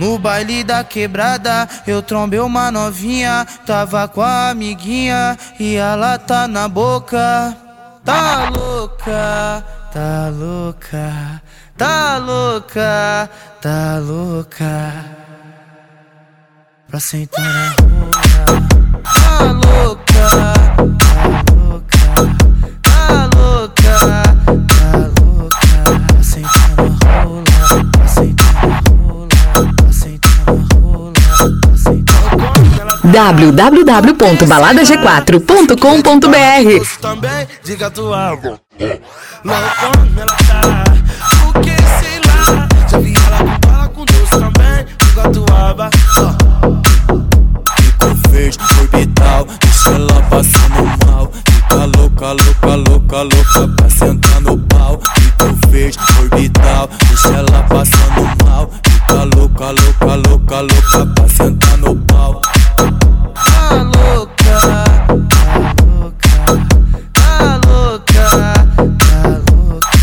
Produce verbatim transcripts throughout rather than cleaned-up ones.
No baile da quebrada, eu trombei uma novinha. Tava com a amiguinha e ela tá na boca. Tá louca, tá louca, tá louca, tá louca pra sentar na rola. Tá louca, tá louca, tá louca, tá louca pra sentar na rola, pra sentar na rola, pra sentar na rola, pra sentar na rola. w w w ponto balada g quatro ponto com ponto b r. Também diga tua loucona ela tá, porque sei lá, já vi ela com bala com doce também, diga tua aba. Fico verde, orbital, deixa ela passando mal. Fica louca, louca, louca, louca pra sentar no pau. Fico verde, orbital, deixa ela passando mal. Fica louca, louca, louca, louca pra sentar no pau. Tá louca, tá louca, tá louca, tá louca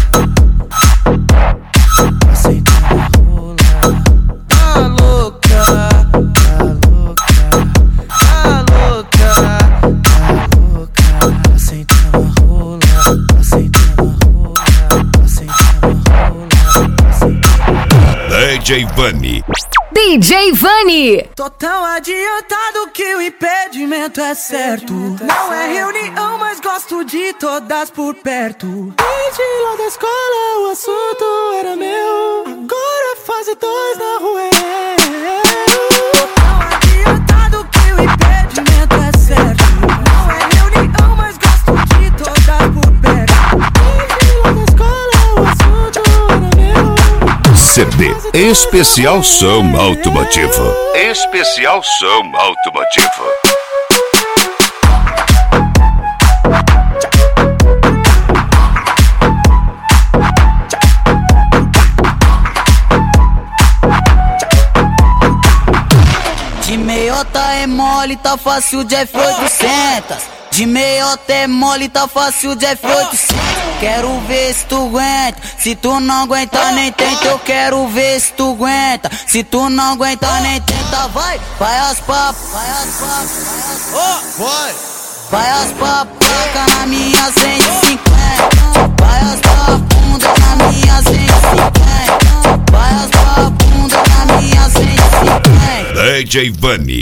pra sentar na rola. Tá louca, tá louca, tá louca, tá louca pra sentar na rola, pra sentar na rola, pra sentar na rola, pra sentar na rola. D J Vani. D J Vani. Tô tão adiantado que o impedimento é certo. Não é reunião, mas gosto de todas por perto. Desde lá da escola o assunto era meu. Agora fase dois na rua. Tô tão adiantado que o impedimento é certo. Não é reunião, mas gosto de todas por perto. Desde lá da escola o assunto era meu. C D Especial Som Automotivo. Especial Som Automotivo. De meiota é mole, tá fácil de F oitocentos. De meiota é mole, tá fácil de F oitocentos. Quero ver se tu aguenta. Se tu não aguenta nem tenta. Eu quero ver se tu aguenta. Se tu não aguenta nem tenta. Vai, vai as papas, vai as papas, vai. Vai as papacas na minha cento e cinquenta. Vai as papundas na minha cento e cinquenta. Vai as papundas na minha cento e cinquenta. D J Vani.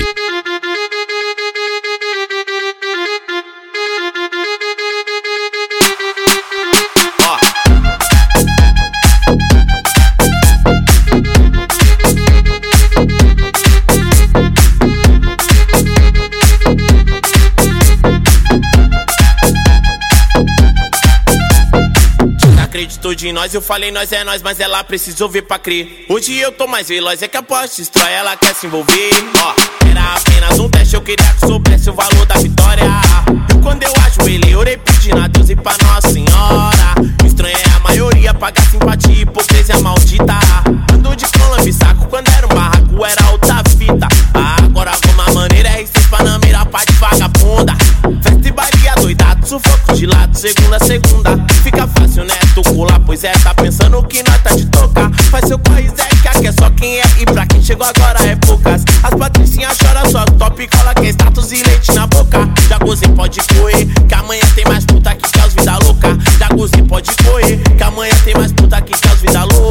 Acreditou de nós, eu falei nós é nós, mas ela precisou ver pra crer. Hoje eu tô mais veloz, é que a Porsche destrói, ela quer se envolver. Ó, era apenas um teste, eu queria que soubesse o valor da vitória. Eu quando eu ajoelhei, orei pedindo a Deus e pra Nossa Senhora. O estranho é a maioria pagar simpatia e hipocrisia maldita. Ando de colombo e saco, quando era um barraco era outra fita. Ah, agora alguma maneira R seis Panamera, pá de vagabunda. Festa e baile adoidado, sufoco de lado, segunda a segunda. Fica fácil, né? Tu colar, pois é, tá pensando que nós tá de tocar. Faz seu corre, Zé, que aqui é só quem é. E pra quem chegou agora é poucas. As patricinhas choram, só top cola, que é status e leite na boca. Já gozei, pode correr, que amanhã tem mais puta que as vida louca. Já gozei, pode correr, que amanhã tem mais puta que as vida louca.